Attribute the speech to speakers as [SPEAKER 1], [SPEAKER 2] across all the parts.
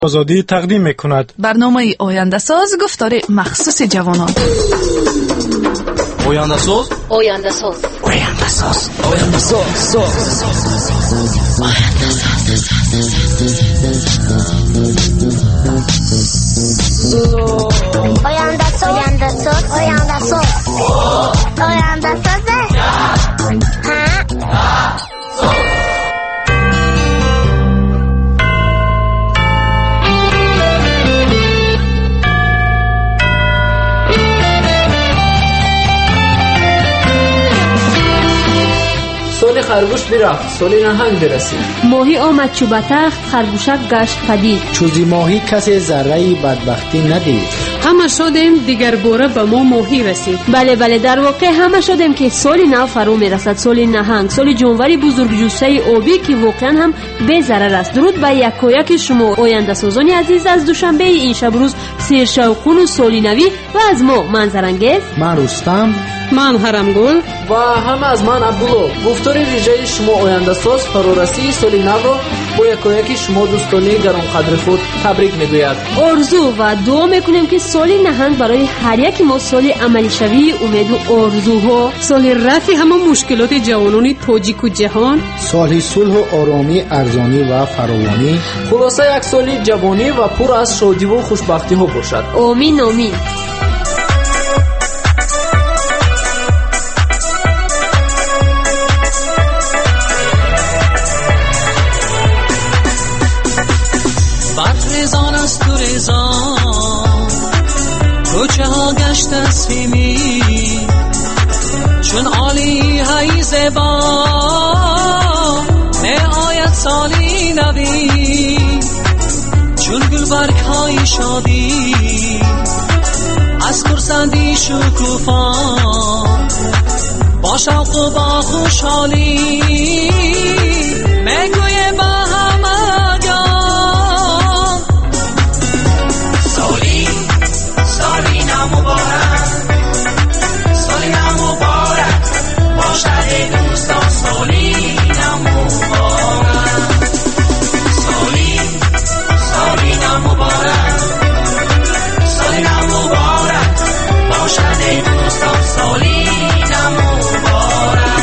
[SPEAKER 1] آزادی تقدیم می‌کند.
[SPEAKER 2] برنامه آینده ساز گفتار مخصوص جوانان.
[SPEAKER 3] آینده ساز،
[SPEAKER 4] آینده ساز،
[SPEAKER 3] آینده ساز، آینده ساز،
[SPEAKER 4] آینده ساز، آینده ساز، آینده ساز، آینده ساز.
[SPEAKER 5] سال خرگوش میرفت، سال نهنگ برسید.
[SPEAKER 6] ماهی آمد چو به تخت، خرگوشک گشت پدید.
[SPEAKER 7] چوزی ماهی کسی ذره‌ای بدبختی ندید.
[SPEAKER 8] همه شدیم دیگر باره به ما ماهی رسید.
[SPEAKER 6] بله در واقع همه شدیم که سال نو فرو میرسد، سال نهنگ، سال جانوری بزرگ جثه آبی که واقعا هم بی ضرر است. درود به یکایک شما آینده سازان عزیز از دوشنبه این شب روز سیرشوقون و سالی نوی و از ما منظرانگیز،
[SPEAKER 7] من رستم،
[SPEAKER 8] من حرمگل
[SPEAKER 5] و همه از من عبدالله. گفتار ویژه شما آینده ساز فرارسی سال نو را با یکایک شما دوستانی گرانقدر خود تبریک میگوید.
[SPEAKER 6] آرزو و دعا میکنیم که سال نهنگ برای هر یک ما سال عملی شوی امید و آرزوها،
[SPEAKER 8] سال رفع همه مشکلات جوانان تاجیک و جهان،
[SPEAKER 7] سال صلح و آرامی، ارزانی و فراوانی،
[SPEAKER 5] خلاصه یک سال جوانی و پر از شادی و خوشبختی ها باشد.
[SPEAKER 6] آمین آمین.
[SPEAKER 9] برخیزان از تو ریزان کوچه ها گشت از فیمی چون عالی های زبا می آید سالی نوی چون گل برگ های شادی از خرسندی شکوفا با شوق و با خوشحالی میگوی با همگان مبارک، سالی نو مبارک، باشد دوستان سالی نو مبارک، سالی نو مبارک، سالی نو مبارک، باشد دوستان سالی نو مبارک.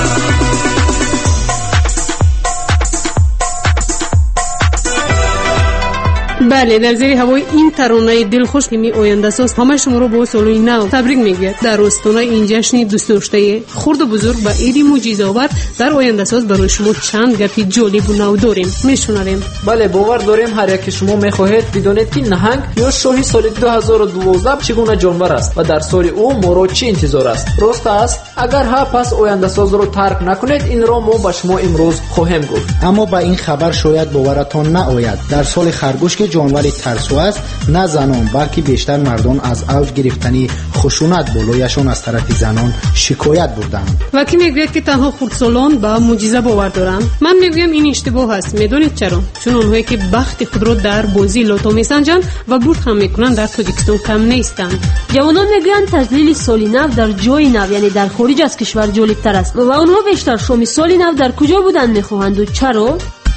[SPEAKER 8] بله، در زیر هوای این ترانه دلخوش که می آینده ساز همه شما رو با سال نو تبریک میگه. در آستانه این جشن دوست داشته خرد و بزرگ و عید معجزه‌آور در آینده ساز برای شما چند گپی جالب و نو داریم، میشنویم.
[SPEAKER 5] بله، باور داریم هر یک شما میخواهید بدونید که نهنگ یا شاهی سال 2012 چگونه جانور است و در سال او ما را چی انتظار است. راست است؟ اگر ها، پس آینده ساز رو ترک نکنید. این را ما به شما امروز خواهیم گفت.
[SPEAKER 7] اما با این خبر شاید باورتان نآید. در سال خرگوش که جانوری ترسو است، نه زنان بلکه بیشتر مردان از اوج گرفتنی خشونت بالایشان از طرف زنان شکایت بردند.
[SPEAKER 8] و کی میگوید که تنها خردسالان به معجزه باور دارند؟ من میگویم این اشتباه است. میدونید چرا؟ چون اونهایی که بخت خود را در بازی لاتو میسنجند و برد هم میکنند در تاجیکستان کم نیستند.
[SPEAKER 6] جوانان میگویند تجلیل سال نو در جای نو، یعنی در خارج از کشور جالبتر است. و اونها بیشتر شام سال نو در کجا بودن میخواهند و چرا؟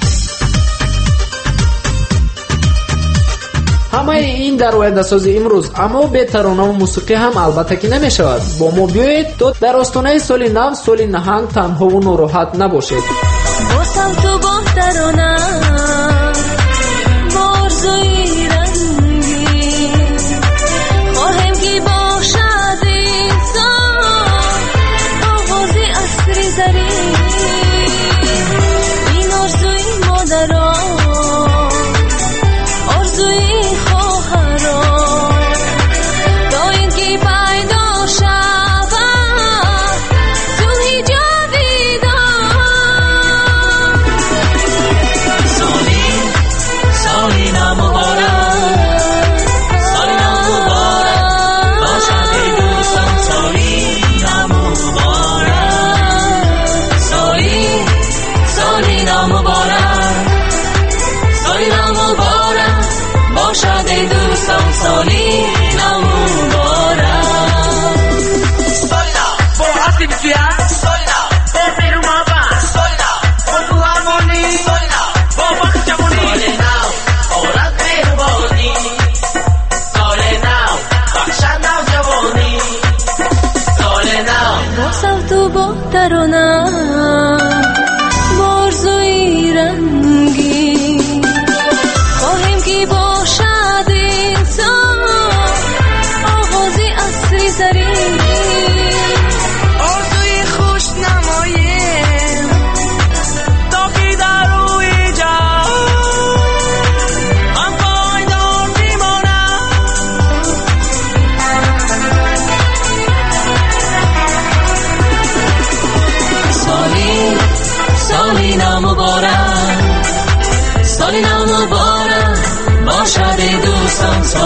[SPEAKER 5] همه این در آینده سازی امروز، اما به ترانه و موسیقی هم البته که نمی شود. با ما بیایید تا در آستانه سال نو، سال نهنگ تنها و ناراحت نباشید.
[SPEAKER 9] با صوت و با ترانه، با آرزوی رنگین، خواهیم که باشد انسان آغاز عصر زرین. این آرزوی مادران، آرزوی خواهران، تا اینکه پیدا شود صلح جاویدان. سالی نو مبارک، سالی نو مبارک، باشد دوستان سالی نو مبارک، سالی نو مبارک، سالی نو مبارک، باشد دوستان سالی نو مبارک. سالی نو با حسی بسیار، سالی نو با پیرو مابن، سالی نو با تو هرمونی، سالی نو با بخت جمونی، سالی نو آرد به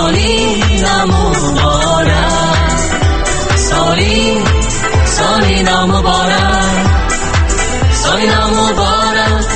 [SPEAKER 9] سالی نو مبارک سالی نو مبارک سالی نو مبارک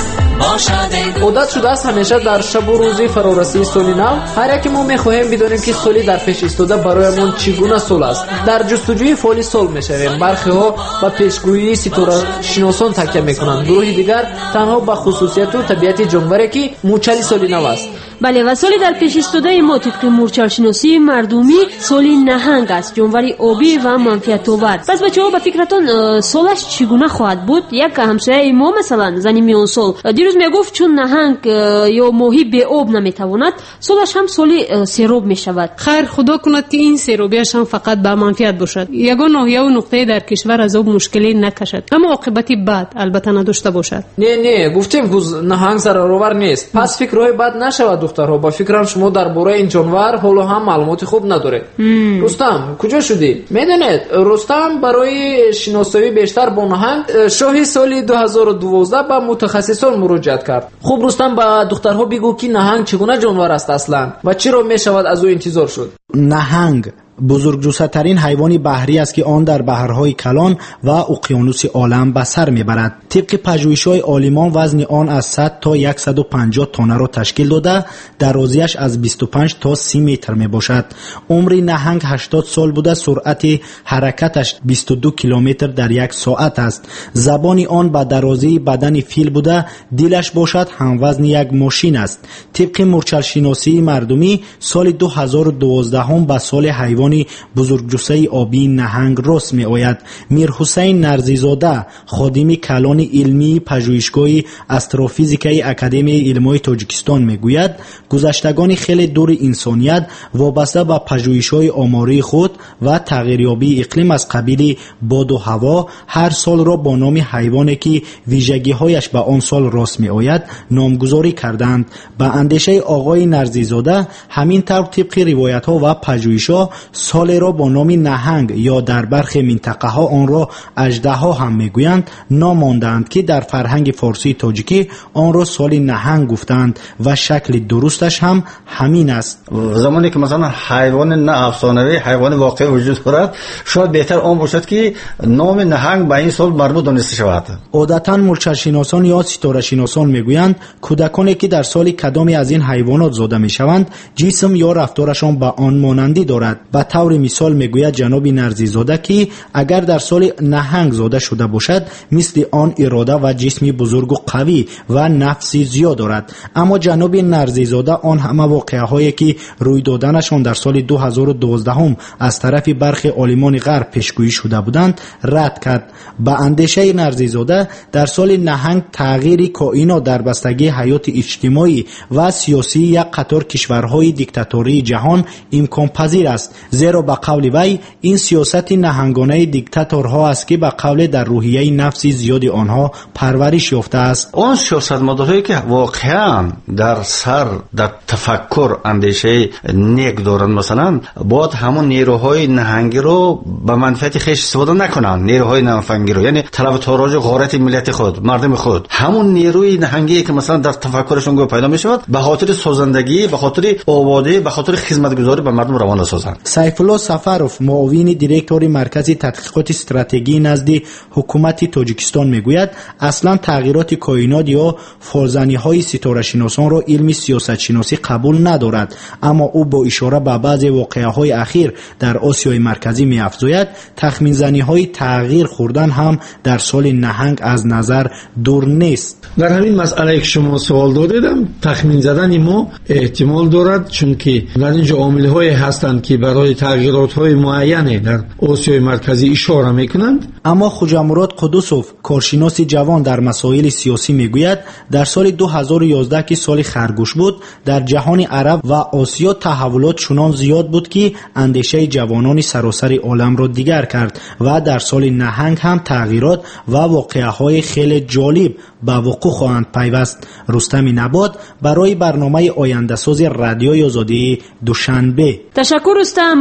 [SPEAKER 5] عادت شده است همیشه در شب و روزی فرارسی سالی نو هر یکی ما میخواهیم بدونیم که سالی در پیش ایستاده برایمون چگونه سال است. در جستجوی فال سال میشویم. برخی ها با پیشگویی ستاره شناسان تکیه میکنند، گروهی دیگر تنها با خصوصیت و طبیعت جانوری که موچل سالی نو است.
[SPEAKER 6] بله و سالی در پیش ایستاده ما طبق مورچل شناسی مردمی سالی نهنگ است، جانوری آبی و منفعت آور. پس بچه‌ها با فکرتون سالش چگونه خواهد بود؟ یک همسایه ما مثلا زنی میان سال دیروز میگفت چون نهنگ یا ماهی به آب نمیتواند سالش هم سالی سیراب میشود.
[SPEAKER 8] خیر خدا کند که این سیرابیش هم فقط به منفعت باشد، یگان ناحیه و نقطه در کشور از آب مشکلی نکشد اما عاقبتی بد البته نداشته باشد.
[SPEAKER 5] نه گفتیم که نهنگ ضررآور نیست، پس فکرهای بد نشود. دخترها با فکرم شما درباره این جانور حالا هم معلومات خوب نداره. رستم کجا شدی؟ میدونید رستم برای شناسایی بیشتر با نهنگ شاهی سال 2012 به متخصصان مراجعت کرد. خوب رستم با دخترها بگو که نهنگ چگونه جانور است اصلا و چرا میشود از او انتظار شد؟
[SPEAKER 7] نهنگ بزرگجثه‌ترین حیوان بحری است که آن در بحرهای کلان و اقیانوس عالم به سر میبرد. طبق پژوهش‌های عالمان وزن آن از 100 تا 150 تن را تشکیل داده، درازیش از 25 تا 30 متر میباشد. عمر نهنگ 80 سال بوده، سرعت حرکتش 22 کیلومتر در یک ساعت است. زبان آن به درازی بدن فیل بوده، دلش باشد هموزن یک ماشین است. طبق مورچل شناسی مردمی سال 2012 هم به سال حیوان بزرگجثه آبی نهنگ راست می آید. میر حسین نرزیزاده خادم کلان علمی پژوهشگاه استروفیزیکای اکادمی علمای تاجیکستان می گوید گذشتگان خیلی دور انسانیت وابسته به پژوهش‌های آماری خود و تغییریابی اقلیم از قبیل باد و هوا هر سال را با نام حیوانی که ویژگی‌هایش به آن سال راست می آید نامگذاری کردند. به اندیشه آقای نرزیزاده همین طور طبق روایت‌ها و پژوهش‌ها سال را با نام نهنگ یا در برخی منطقه ها آن را اژدها هم میگویند ناماندند که در فرهنگ فارسی تاجیکی آن را سال نهنگ گفتند و شکل درستش هم همین است.
[SPEAKER 1] زمانی که مثلا حیوان نه افسانه‌ای حیوان واقعی وجود دارد شاید بهتر آن باشد که نام نهنگ به این سال مربوط دانسته شود.
[SPEAKER 7] عادتا مورچل شناسان یا ستاره شناسان میگویند کودکانی که در سال کدامی از این حیوانات زاده میشوند جسم یا رفتارشان به آن مانندی دارد. به طور مثال میگوید جناب نرزیزاده که اگر در سال نهنگ زاده شده باشد مثل آن اراده و جسمی بزرگ و قوی و نفسی زیاد دارد. اما جناب نرزیزاده آن همه واقعه هایی که روی دادنشان در سال 2012 هم از طرف برخی عالمان غرب پیشگویی شده بودند رد کرد. به اندیشه نرزیزاده در سال نهنگ تغییر کائنات در بستگی حیات اجتماعی و سیاسی یک قطار کشورهای دیکتاتوری جهان امکان پذیر است، زیرا به قول وی این سیاست نهنگانه دیکتاتورها است که به قول در روحیه نفسی زیاد آنها پرورش یافته است.
[SPEAKER 1] آن سیاستمدارایی که واقعا در سر در تفکر اندیشه نیک دارند مثلا باید همون نیروهای نهنگی رو به منفعت خویش استفاده نکنند. نیروهای نهنگی رو یعنی طلب تاراج غارت ملت خود مردم خود همون نیروی نهنگی که مثلا در تفکرشون پیدا می شود به خاطر سازندگی به خاطر آبادی به خاطر خدمتگزاری به مردم روانه سازند.
[SPEAKER 7] سیف الله سفروف معاون دیرکتور مرکز تحقیقات استراتژی نزد حکومت تاجیکستان میگوید اصلا تغییرات کائنات یا فرزانی‌های ستاره شناسان را علم سیاست شناسی قبول ندارد، اما او با اشاره به بعضی واقعه‌های اخیر در آسیای مرکزی می‌افزاید تخمین زنی‌های تغییر خوردن هم در سال نهنگ از نظر دور نیست.
[SPEAKER 10] در همین مسئله که شما سوال دادیدم تخمین زدن ما احتمال دارد، چون که در اینجا عامل‌های هستند که برای تغییرات‌های معینی در آسیای مرکزی اشاره می‌کنند.
[SPEAKER 7] اما خوجا مراد قدوسوف کارشناس جوان در مسائل سیاسی میگوید در سال 2011 که سال خرگوش بود در جهان عرب و آسیا تحولات چنان زیاد بود که اندیشه جوانان سراسر عالم را دیگر کرد و در سال نهنگ هم تغییرات و واقعه‌های خیلی جالب به وقوع خواهند پیوست. رستم نبات برای برنامه آینده ساز رادیوی آزادی دوشنبه.
[SPEAKER 6] تشکر رستم.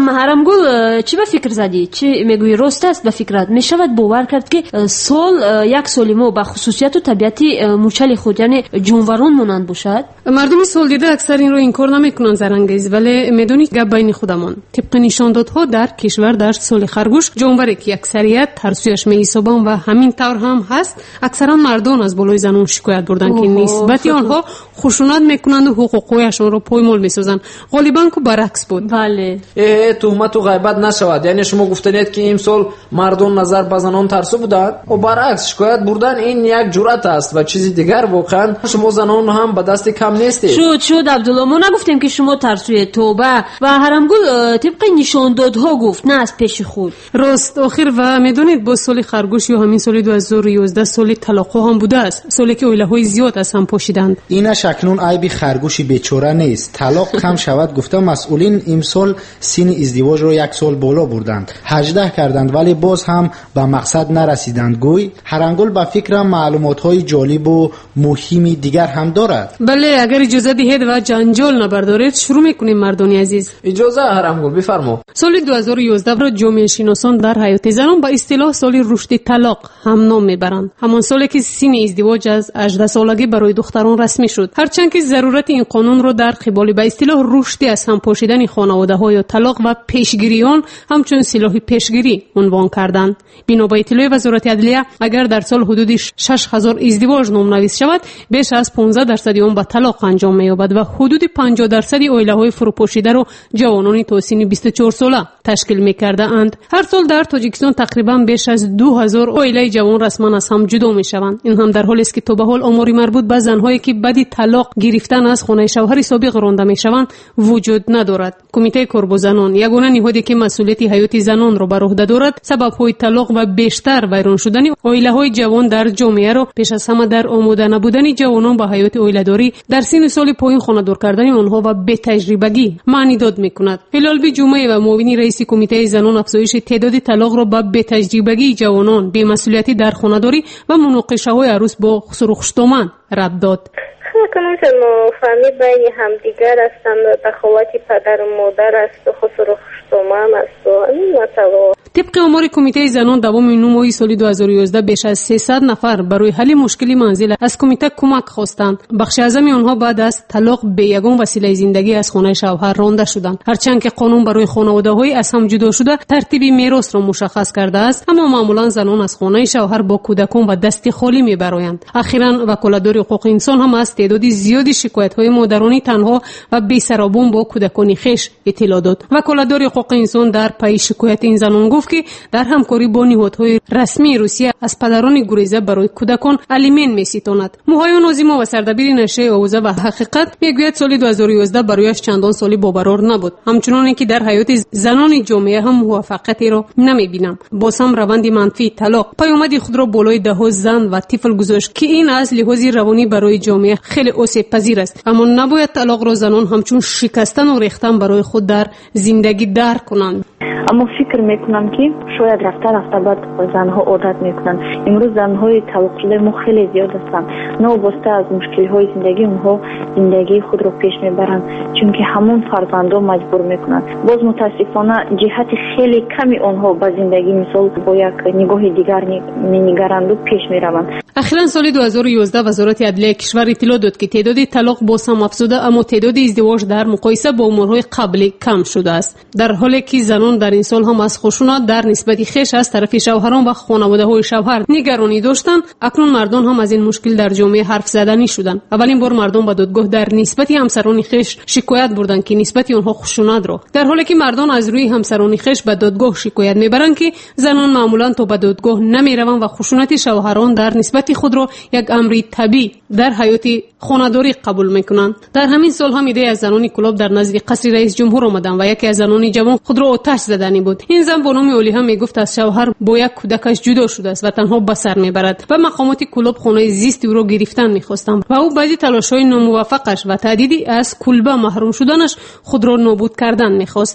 [SPEAKER 6] حرمگل چی به فکر زدی؟ چی میگویی راست است به فکرت؟ میشود باور کرد که سال یک سال ما به خصوصیت و طبیعتی موچل خود یعنی جونوران مانند باشد؟
[SPEAKER 8] مردم سال دیده اکثر این رو انکار نمیکنن زرنگیز، ولی میدونی گپ بین خودمان. طبق نشاندادها در کشور در سال خرگوش جانوری که اکثریت ترسویش میحسابند و همین طور هم هست، اکثرا مردان از بالای زنان شکایت بردن که نسبت آنها خشونت میکنند و حقوقشون رو پایمال میسازن. غالبا که برعکس بود.
[SPEAKER 6] بله.
[SPEAKER 5] تهمت و غیبت نشود. یعنی شما گفتنید که امسال مردان نظر به زنان ترسو بودند و برعکس شکایت بردن این یک جرأت است و چیزی دیگر. واقعا شما زنان هم به دست کم نیستید.
[SPEAKER 6] شد عبدالله، ما نگفتیم که شما ترسوی. توبه. و حرمگل طبق نشاندادها گفت، نه از پیش خود.
[SPEAKER 8] راست. آخر و میدونید با سال خرگوش یا همین سال 2011 سال طلاق هم بوده است، سالی که اویله‌های زیاد از هم پاشیدند.
[SPEAKER 7] اینش اکنون عیب خرگوشی بیچاره نیست. طلاق کم شود گفته مسئولین امسال سن ازدواج رو یک سال بالا بردند، 18 کردند، ولی باز هم به مقصد نرسیدند. گوی حرمگل به فکرم معلومات‌های جالب و مهمی دیگر هم دارد.
[SPEAKER 8] بله، اگر اجازه دهید و جنجال نبردارید شروع میکنیم مردانی عزیز.
[SPEAKER 5] اجازه حرمگل، بفرما.
[SPEAKER 8] سال 2011 را جامعه شناسان در حیات زنان به اصطلاح سال رشد طلاق هم نام میبرند. همان سالی که سن ازدواج از 18 سالگی برای دختران رسمی شد. هرچند که ضرورت این قانون را در قبال به اصطلاح رشد از هم پاشیدن خانواده‌ها یا طلاق و پیشگیریان همچون سلاح پیشگیری عنوان کردند. بنا به اطلاع وزارت عدلیه، اگر در سال حدود 6000 ازدواج نامنویس شود، بیش از 15% آن به طلاق انجام می‌یابد و حدود 50% اویله‌های فروپاشیده را جوانانی تا سن 24 ساله تشکیل می‌کردند. هر سال در تاجیکستان تقریبا بیش از 2000 اویله جوان رسما از هم جدا می‌شوند. این هم در حالی است که تا به حال آماری مربوط به زن‌هایی که بعد طلاق گرفتن از خانه شوهر سابق رانده می‌شوند وجود ندارد. کمیته کار زنان، یگانه نهادی که مسئولیت حیات زنان را بر عهده دارد، سبب‌های طلاق و بیشتر ویران شدن اویله‌های جوان در جامعه را پیش از همه در آماده نبودن جوانان به حیات اویله‌داری در سن سال پایین خانه‌دار کردن آنها و بی تجربگی معنی داد می‌کند. هلال جمعه و معاون رئیس کمیته زنان افزایش تعداد طلاق را به بی تجربگی جوانان، بی مسئولیتی در خانه‌داری و مناقشه‌های عروس با سرخشتومن رد داد.
[SPEAKER 11] کنم که فهمید بین همدیگر هستند، تخوات پدر و مادر است و سرخشتومن است و این مسئله.
[SPEAKER 8] طبق آمار کمیته زنان دوام نومای سال 2011 بیش از 300 نفر برای حل مشکل منزل از کمیته کمک خواستند. بخش اعظم آنها بعد از طلاق به یگان وسیله زندگی از خانه شوهر رانده شدند. هرچند که قانون برای خانواده‌های از هم جدا شده ترتیب میراث را مشخص کرده است، اما معمولا زنان از خانه شوهر با کودکان و دست خالی میبرند. اخیراً وکالتدار حقوق انسان هم از تعداد زیادی شکایت‌های مادرانی تنها و بی‌سرابون با کودکان خویش اطلاع داد. وکالتدار حقوق انسان در پی شکایت این زنان گفت که در همکاری با نهادهای رسمی روسیه از پدران گریزه برای کودکان الیمن می‌ستاند. موهای نازیما و سردبیر نشریه آوازه و حقیقت میگوید سال 2011 برایش چندان سالی باورار نبود. همچنان که در حیات زنان جامعه هم موفقیتی را نمی‌بینم. باز هم روند منفی طلاق پیامد خود را بالای ده‌ها زن و طفل گذاشت که این از لحاظ روانی برای جامعه خیلی آسیب پذیر است. اما نباید طلاق را زنان همچون شکستن و ریختن برای خود در زندگی درک کنند.
[SPEAKER 12] اما فکر میکنم که شاید رفته بعد زنها عادت میکنن. امروز زنهای طلاق شده ما خیلی زیاد هستند. نوبسته از مشکل‌های زندگی اونها زندگی خود را پیش میبرند، چون که همون فرزندها مجبور میکنند. باز متاسفانه جهت خیلی کمی آنها به زندگی مثال با یک نگاه دیگر می‌نگرند و پیش میروند.
[SPEAKER 8] اخیراً سال 2011 وزارت عدلیه کشور اطلاع داد که تعداد طلاق باز هم افزوده، اما تعداد ازدواج در مقایسه با امورهای قبلی کم شده است. در حالی که زنان در این سال هم از خشونت در نسبت خویش از طرف شوهران و خانواده‌های شوهر نگرانی داشتند، اکنون مردان هم از این مشکل در جامعه حرف زدنی شدند. اولین بار مردان به دادگاه در نسبت همسران خویش شکایت بردند که نسبت آنها خشونت را، در حالی که مردان از روی همسران خویش به دادگاه شکایت میبرند که زنان معمولا تا به دادگاه نمیروند و خشونت شوهران در نسبت خود را یک امر طبیعی در حیات خانه‌داری قبول میکنند. در همین سال هم ایده از زنان کلاب در نزد قصر رئیس جمهور آمدند و یکی از زنان جوان خود را آتش زدنی بود. این زن با نام اولیها میگفت از شوهر با یک کودکش جدا شده است و تنها به سر میبرد و مقامات کلاب خانه زیست او را گرفتن میخواستند و او بعضی تلاش‌های ناموفقش و تهدیدی از کلبه محروم شدنش خود را نابود کردن میخواست.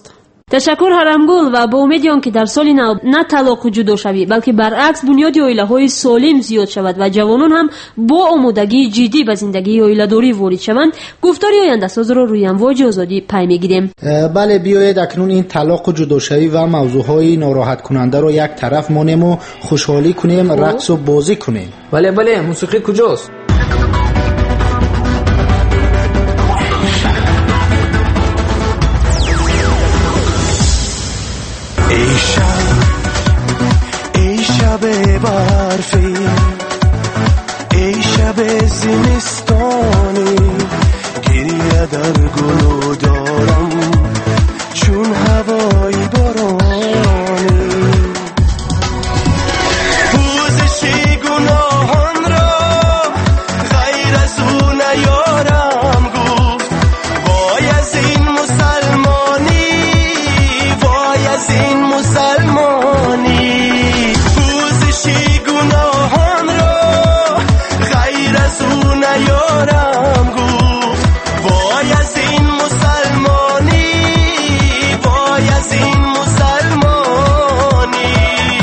[SPEAKER 6] تشکر حرمگل و با امید که در سال نو نه طلاق و جدا شوی بلکه برعکس بنیاد عائله‌های سالم زیاد شود و جوانان هم با آمادگی جدی به زندگی عائله‌داری وارد شوند. گفتاری آینده ساز رو روی امواج آزادی پی میگیریم.
[SPEAKER 7] بله بیایید اکنون این طلاق و جدا شوی و موضوعهای ناراحت کننده رو یک طرف مانیم و خوشحالی کنیم، رقص و بازی کنیم.
[SPEAKER 5] بله موسیقی کجاست؟
[SPEAKER 13] ای شب برفی، ای شب زمستانی، گریه در گلو دارم چون هوای بارانی. پوزش گناهان را غیر از او نیارم گفت. وای از این مسلمانی، وای از این مسلمانی. پوزش گناهان را غیر از او نیارم گفت. وای از این مسلمانی، وای از این مسلمانی.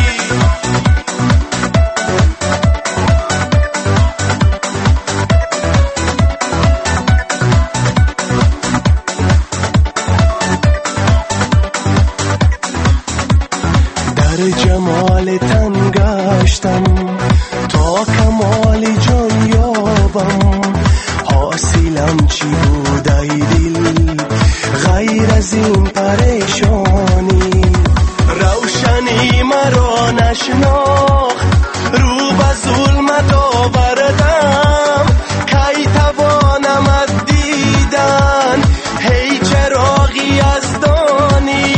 [SPEAKER 13] در جمال تن گشتم تا کمال جان یابم. حاصلم چی بود ای دل غیر از این پریشانی. روشنی مرا نشناخت، رو به ظلمت آوردم. کی توانم از دیدن هی چراغی از دانی.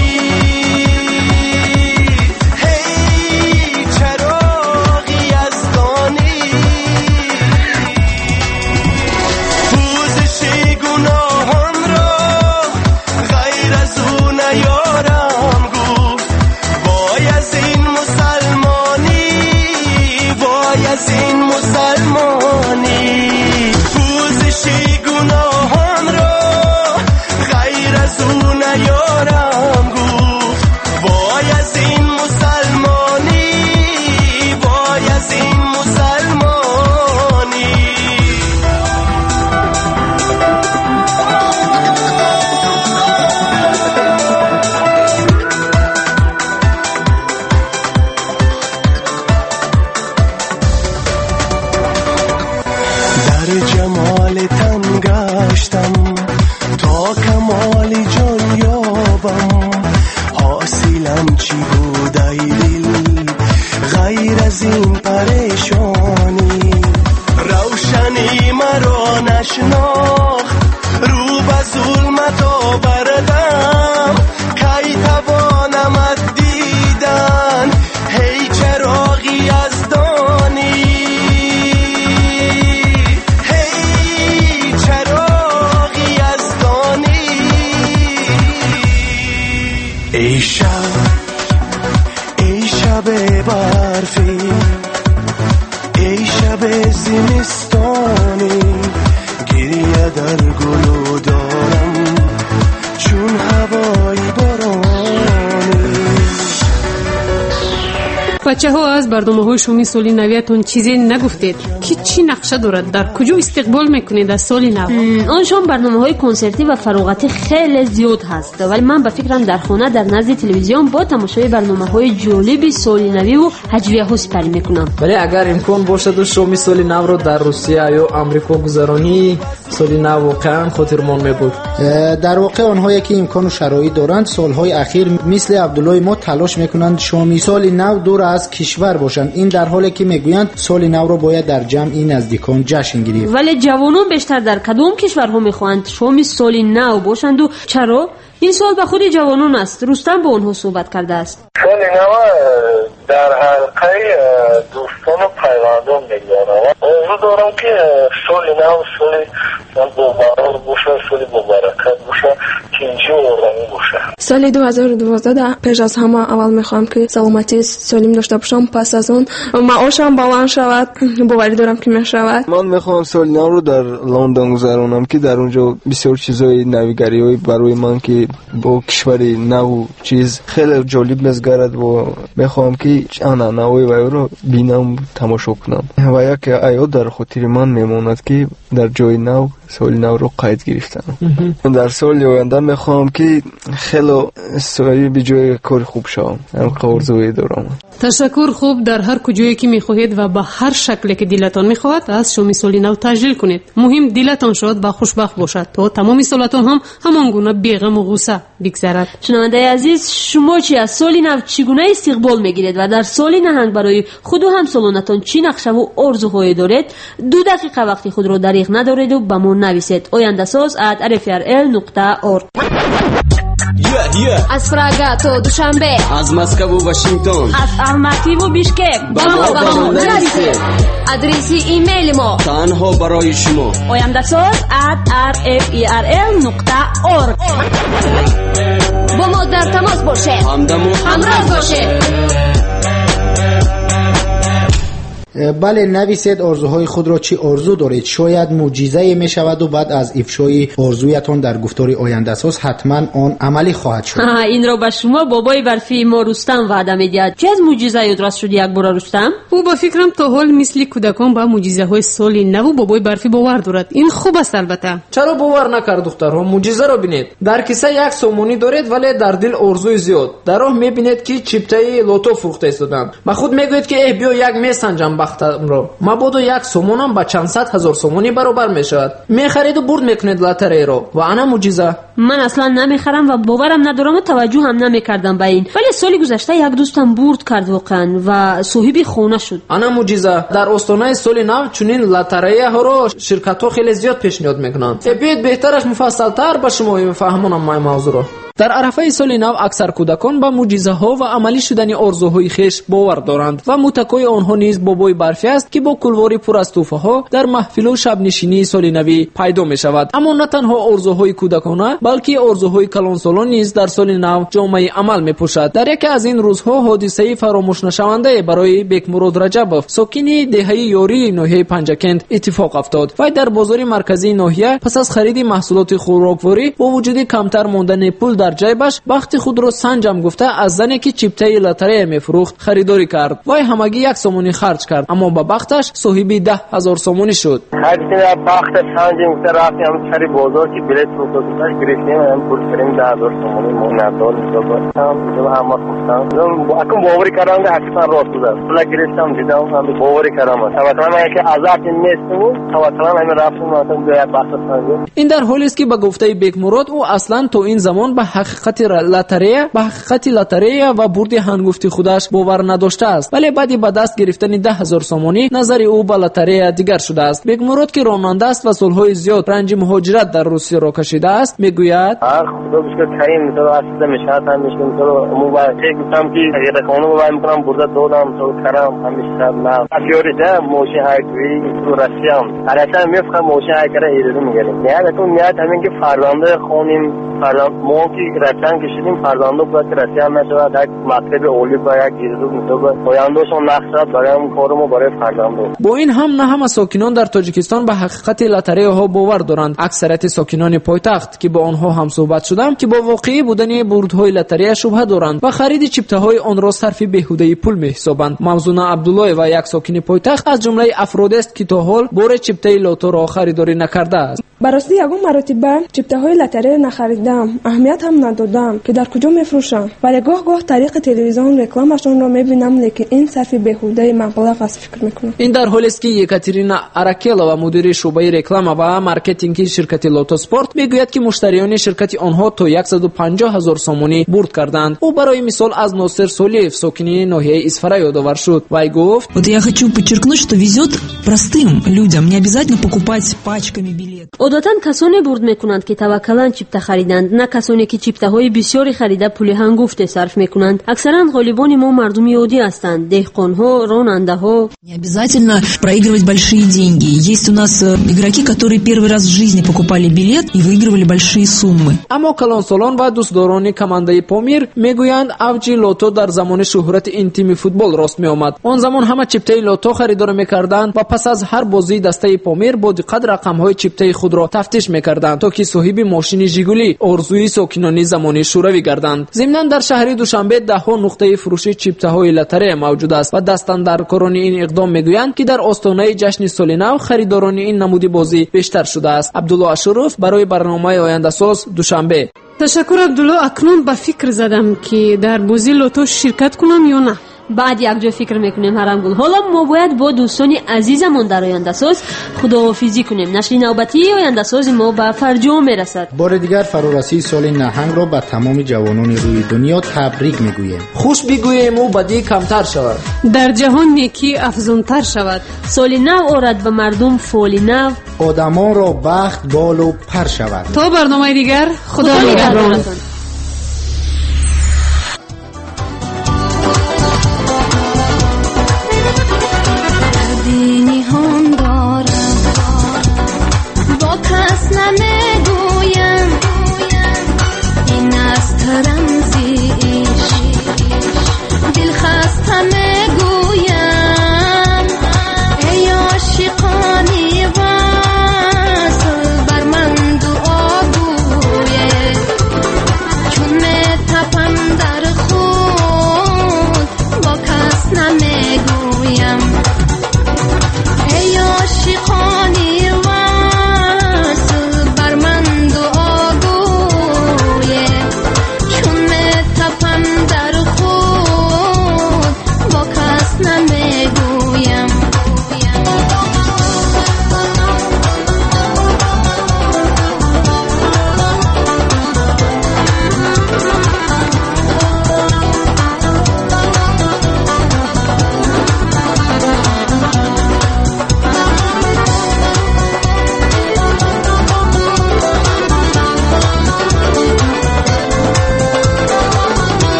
[SPEAKER 13] هی چراغی از دانی. پوزش گناهان را غیر از او نیارم گفت. وای از این مسلمانی، وای از این مسلمانی. پوزش گناهان را غیر از او نیارم گفت. وای از این مسلمانی، وای از این مسلمانی. در جمال تن گشتم تا کمال جان یابم. حاصلم چی بود ای دل غیر از این پریشانی. روشنی مرا نشناخت، رو به ظلمت آوردم. کی توانم از دیدن هی چراغی از دانی. هی چراغی از دانی. ای شب برفی، ای شب زمستانی، گریه در گلو دارم چون هوای بارانی.
[SPEAKER 8] بچه ها از برنامه های شومی سال نویتون چیزی نگفتید که چی نقشه دارد؟ در کجا استقبال میکنید از سال نو؟
[SPEAKER 6] آنشان برنامه های کنسرتی و فراغتی خیلی زیاد هست، ولی من به فکرم در خانه در نزد تلویزیون با تماشای برنامه های جالب سال نوی و هجویه ها سپری میکنم.
[SPEAKER 5] ولی اگر امکان باشد و شومی سال نو رو در روسیه یا آمریکا گذرانی، سال نو واقعا خاطرمان میبود.
[SPEAKER 7] در واقع آنهایی که امکان و شرایط دارند سالهای اخیر مثل عبدالله ما تلاش میکنند شومی سال نو دور از کشور باشند. این در حالی که میگویند سال نو رو باید در جمع نزدیکان جشن گرفت.
[SPEAKER 6] ولی جوانان بیشتر در کدام کشورها میخواهند شومی سال نو باشند و چرا؟ این سال به خود جوانان است. رستم با آنها صحبت کرده است.
[SPEAKER 14] سال نو در حلقه دوستان و پیوندان میگذارم. آرزو دارم که سال نو سال با برار باشه، سال با برکت باشه، که اینجا آرامی باشه.
[SPEAKER 15] سال 2012 پیش از همه اول میخوام که سلامتی سالم داشته باشم، پس از اون معاشم بلند شود، باوری دارم که میشود.
[SPEAKER 16] من میخوام سال نو رو در لندن گذرونم که در اونجا بسیار چیزای نویگری برای من که با کشوری نو چیز خیلی جالب میگذرد و میخوام که عنعنه‌های وی رو بینم، تماشا کنم و یک عیاد در خاطر من میماند که در جای نو سال نو رو قید گرفتم. در سال آینده میخوام که خیلی سوی به جای کار خوب شوم. هم آرزویی دارم.
[SPEAKER 8] تشکر. خوب، در هر کجایی که میخواهید و به هر شکلی که دلتان میخواهد از شام سال نو تجلیل کنید. مهم دلتان شاد و خوشبخت باشد تا تمام سالتان هم همان گونه بی‌غم و غصه بگذرد.
[SPEAKER 6] شنونده عزیز، شما چی از سال نو چگونه استقبال میگیرید و در سال نهنگ برای خود و همسالانتان چی نقشه و آرزوهایی دارید؟ 2 دقیقه وقتی خود را دریغ ندارید و به ما نویسید. oyandasaz@rfrl.org.
[SPEAKER 17] از پراگ تا دوشنبه،
[SPEAKER 3] از مسکو و واشنگتن،
[SPEAKER 6] از الماتی و بیشکک
[SPEAKER 17] با ما نویسید. آدرس ایمیل ما
[SPEAKER 3] تنها برای شما
[SPEAKER 6] oyandasaz@rfrl.org.
[SPEAKER 17] با ما در تماس باشید، همراه باشید.
[SPEAKER 7] بله، نویسید آرزوهای خود را. چی آرزو دارید؟ شاید معجزه می شود و بعد از افشای آرزویتان در گفتار آینده ساز حتما آن عملی خواهد شد.
[SPEAKER 6] این را به شما بابای برفی ما رستم وعده میدهد. چه از معجزه یاد راست شد یک بار رستم؟
[SPEAKER 8] او با فکرم تا حال مثل کودکان با معجزه های سال نو بابای برفی باور دارد. این خوب است. البته
[SPEAKER 5] چرا باور نکرد دخترها؟ معجزه را بینید. در کیسه یک سومونی دارید ولی در دل آرزوی زیاد. در راه میبینید که چیپتای لوتو فروخته ایستادند. با خود میگوید که بیا یک میسنجم بختم رو. مبادا یک سومونم با چند صد هزار سومونی برابر میشود. میخرید و برد میکنید لاتاری رو و انا معجزه.
[SPEAKER 6] من اصلا نمیخرم و باورم ندارم و توجه هم نمیکردم به این. ولی سال گذشته یک دوستم برد کرد واقعا و صاحب خونه شد.
[SPEAKER 5] انا معجزه. در استانه سال نو چنین لاتاری ها رو شرکت ها خیلی زیاد پیشنهاد میکنند. بیاید بهترش مفصل تر به شما میفهمونم ما موضوع رو. در عرفه سال نو اکثر کودکان با معجزه ها و عملی شدن آرزوهای خیش باور دارند و متکای آنها نیز بابای برفی است که با کلواری پر از توفه ها در محفل و شب نشینی سال نوی پیدا می شود. اما نه تنها آرزوهای کودکانه بلکه آرزوهای کلانسالان نیز در سال نو جامعه عمل می پوشد. در یکی از این روزها حادثه فراموش نشونده برای بیکمراد رجبوف ساکن دهه یاری ناحیه پنجکند اتفاق افتاد. و در بازار مرکزی ناحیه پس از خرید محصولات خوراکواری با وجود کمتر ماندن پول در جیبش وقتی خود را سنجم گفته از زنی که چیپتای لاتاری میفروخت خریداری کرد. وای همگی 1 سومونی خرج کرد اما با بختش صاحب 10,000 سومونی شد.
[SPEAKER 14] هرچی بخت سنجم گفته رفتم سری بازار که بلیط فروختم گرفتیم هم پول فریم 10,000 سومونی مونادار میگفتم تو هم گفتم اكون باوری کردم که اصلا راست بود. پول گرفتم دیدم هم باوری کردم. مثلا اینکه عذاب نیستم مثلا من رفتم مثلا به بخت سنجم.
[SPEAKER 5] این در حالی است که با گفته بیکمراد او اصلا تو این زمان به حقیقت لاتاری و برد هنگفتی خودش باور نداشته است. ولی بعد با دست گرفتن 10,000 سومونی نظر او به لاتاری دیگر شده است. بیکمراد که راننده است و سالهای زیاد رنج مهاجرت در روسیه را کشیده است میگوید
[SPEAKER 14] خدا بسیار کریم تو اصلا میشاتم میشم تو موبایل گفتم که اگه خانم رو میکنم برد دادم تو کارم همیشه نه افیوریده موشی هایتوی تو رسیام البته میفهم موشی هایکره ایرانی میگم نه تو میاد همین که فرزانده خونیم فرزند ما که رفتن کشیدیم فرزانده بود که رسیام نشود یک مطلب اولی با یک گیرو میتونه پایاندوشون نقصد برایم کارمو برای فرزنده.
[SPEAKER 5] با این هم نه همه ساکنان در تاجیکستان به حقیقت لاتاری ها باور دارند. اکثریت ساکنان پایتخت که با آنها هم صحبت شدم که با واقعی بودن بردهای لاتاری شبهه دارند و خرید چیپته های آن را صرف بیهوده پول میحسابند. موزونه عبدالله و یک ساکن پایتخت از جمله افرادی است که تا حال بار چیپته لاتو را خریداری نکرده است.
[SPEAKER 15] براستی یگان مرتبه چیپته های لاتاری نخریدم، اهمیت هم ندادم که در کجا میفروشن، ولی گاه طریق تلویزیون رکلامشون رو میبینم لیکن این صرف بیهوده مبلغ است فکر میکنم.
[SPEAKER 5] این در حالی است که یکاترینا اراکیلا و مدیر شعبه رکلام و مارکتینگ شرکت لوتو سپورت میگوید که مشتریان شرکت آنها تا 150,000 سومونی برد کردند. او برای مثال از ناصر سولیف ساکن ناحیه اسفرا یادآور شد و گفت:
[SPEAKER 18] Вот я хочу подчеркнуть, что везет простым людям, не обязательно покупать пачками билет.
[SPEAKER 6] عادتاً کسانی برد میکنند که توکلاً چیپته خریدند، نه کسانی که چیپته های بسیاری خریده پول هنگفت صرف میکنند. اکثرا غالبان ما مردم عادی هستند، دهقان‌ها، راننده ها.
[SPEAKER 18] Не обязательно проигрывать большие деньги. Есть у нас игроки, которые первый раз в жизни покупали билет и выигрывали большие суммы.
[SPEAKER 5] اما کلانسالان و دوستداران کمانده پامیر میگویند اوج لوتو در زمان شهرت این تیم فوتبال راست می آمد. آن زمان همه چپته لوتو خریدار میکردند و پس از هر بازی دسته پامیر با دقت رقم‌های چپته خود را تفتیش میکردند تا که صاحب ماشین ژیگولی آرزوی ساکنان زمانی شوروی گردند. ضمناً در شهر دوشنبه ده‌ها نقطه فروشی چپته‌های لاتاری موجود است و دستاندرکاران این اقدام میگویند که در آستانه جشن سال نو خریداران این نمودی بازی بیشتر شده است. عبدالله اشرف برای برنامه آینده ساز دوشنبه.
[SPEAKER 8] تشکر عبدالله. اکنون به فکر زدم که در بازی لوتو شرکت کنم یا نه.
[SPEAKER 6] بعد یک جا فکر میکنیم حرامگل. حالا ما باید با دوستان عزیزمون در آینده ساز خداحافظی کنیم. نشر نوبتی آینده ساز ما به فرجام میرسد.
[SPEAKER 7] بار دیگر فرارسی سال نهنگ را به تمام جوانان روی دنیا تبریک میگوییم.
[SPEAKER 5] خوش بگوییم و بدی کمتر شود.
[SPEAKER 8] در جهان نیکی افزونتر شود.
[SPEAKER 6] سال نو آرد به مردم فال نو.
[SPEAKER 7] آدمان را بخت بال و پر شود.
[SPEAKER 8] تا برنامه دیگر خدا نگهدارتان.